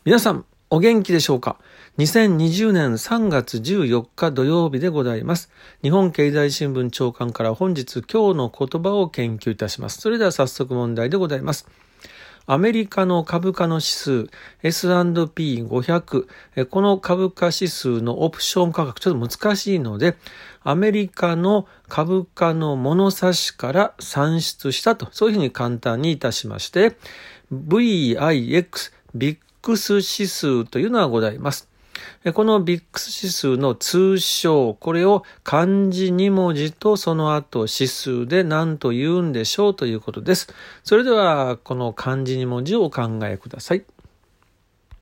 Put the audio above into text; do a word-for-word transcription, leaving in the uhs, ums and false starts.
皆さんお元気でしょうか。にせんにじゅうねんさんがつじゅうよっか土曜日でございます。日本経済新聞長官から本日今日の言葉を研究いたします。それでは早速問題でございます。アメリカの株価の指数 エスアンドピーごひゃく、この株価指数のオプション価格ちょっと難しいので、アメリカの株価の物差しから算出したと、そういうふうに簡単にいたしまして、ブイアイエックス ビックス指数というのがございます。このビックス指数の通称、これを漢字に文字とその後指数で何と言うんでしょうということです。それではこの漢字に文字をお考えください。